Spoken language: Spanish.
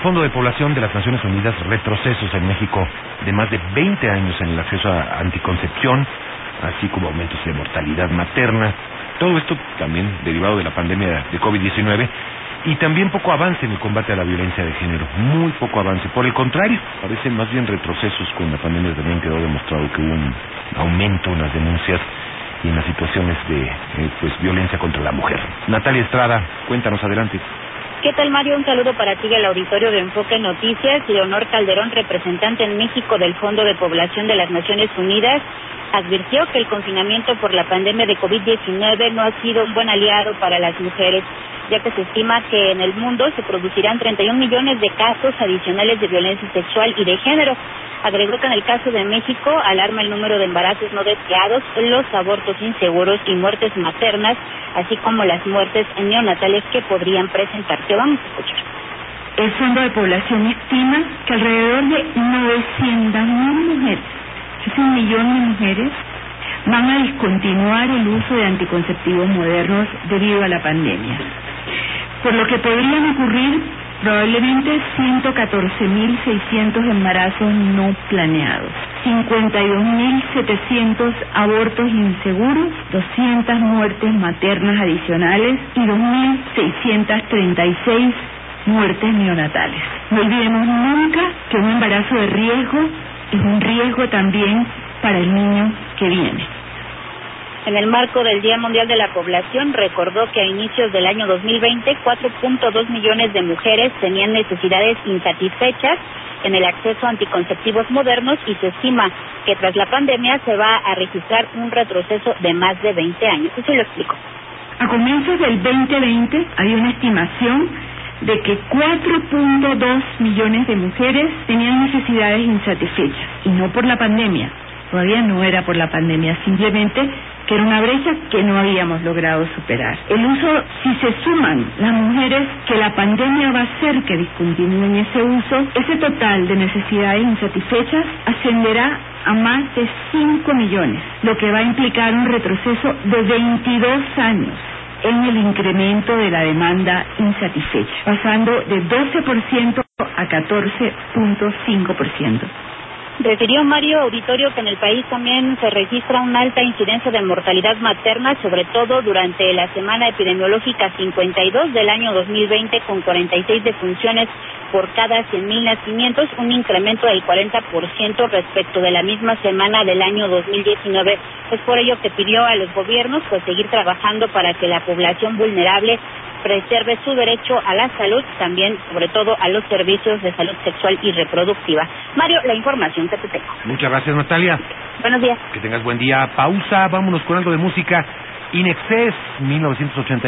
Fondo de Población de las Naciones Unidas, retrocesos en México de más de 20 años en el acceso a anticoncepción, así como aumentos de mortalidad materna. Todo esto también derivado de la pandemia de COVID-19 y también poco avance en el combate a la violencia de género, muy poco avance. Por el contrario, parecen más bien retrocesos. Con la pandemia también quedó demostrado que hubo un aumento en las denuncias y en las situaciones de violencia contra la mujer. Natalia Estrada, cuéntanos, adelante. ¿Qué tal, Mario? Un saludo para ti del auditorio de Enfoque Noticias. Leonor Calderón, representante en México del Fondo de Población de las Naciones Unidas, advirtió que el confinamiento por la pandemia de COVID-19 no ha sido un buen aliado para las mujeres, ya que se estima que en el mundo se producirán 31 millones de casos adicionales de violencia sexual y de género. Agregó que en el caso de México alarma el número de embarazos no deseados, los abortos inseguros y muertes maternas, así como las muertes neonatales que podrían presentarse. Vamos a escuchar. El Fondo de Población estima que alrededor de 900.000 mujeres, es 1 millón de mujeres, van a discontinuar el uso de anticonceptivos modernos debido a la pandemia. Por lo que podrían ocurrir probablemente 114.600 embarazos no planeados, 52.700 abortos inseguros, 200 muertes maternas adicionales y 2.636 muertes neonatales. No olvidemos nunca que un embarazo de riesgo es un riesgo también para el niño que viene. En el marco del Día Mundial de la Población, recordó que a inicios del año 2020, 4.2 millones de mujeres tenían necesidades insatisfechas en el acceso a anticonceptivos modernos y se estima que tras la pandemia se va a registrar un retroceso de más de 20 años. Eso lo explico. A comienzos del 2020 había una estimación de que 4.2 millones de mujeres tenían necesidades insatisfechas, y no por la pandemia. Todavía no era por la pandemia, simplemente que era una brecha que no habíamos logrado superar. El uso, si se suman las mujeres que la pandemia va a hacer que discontinúen ese uso, ese total de necesidades insatisfechas ascenderá a más de 5 millones, lo que va a implicar un retroceso de 22 años en el incremento de la demanda insatisfecha, pasando de 12% a 14.5%. Refirió Mario Auditorio que en el país también se registra una alta incidencia de mortalidad materna, sobre todo durante la semana epidemiológica 52 del año 2020, con 46 defunciones por cada 100.000 nacimientos, un incremento del 40% respecto de la misma semana del año 2019. Es por ello que pidió a los gobiernos seguir trabajando para que la población vulnerable preserve su derecho a la salud, también sobre todo a los servicios de salud sexual y reproductiva. Mario, la información que te tengo. Muchas gracias, Natalia. Buenos días. Que tengas buen día. Pausa, vámonos con algo de música. In Excess, 1980.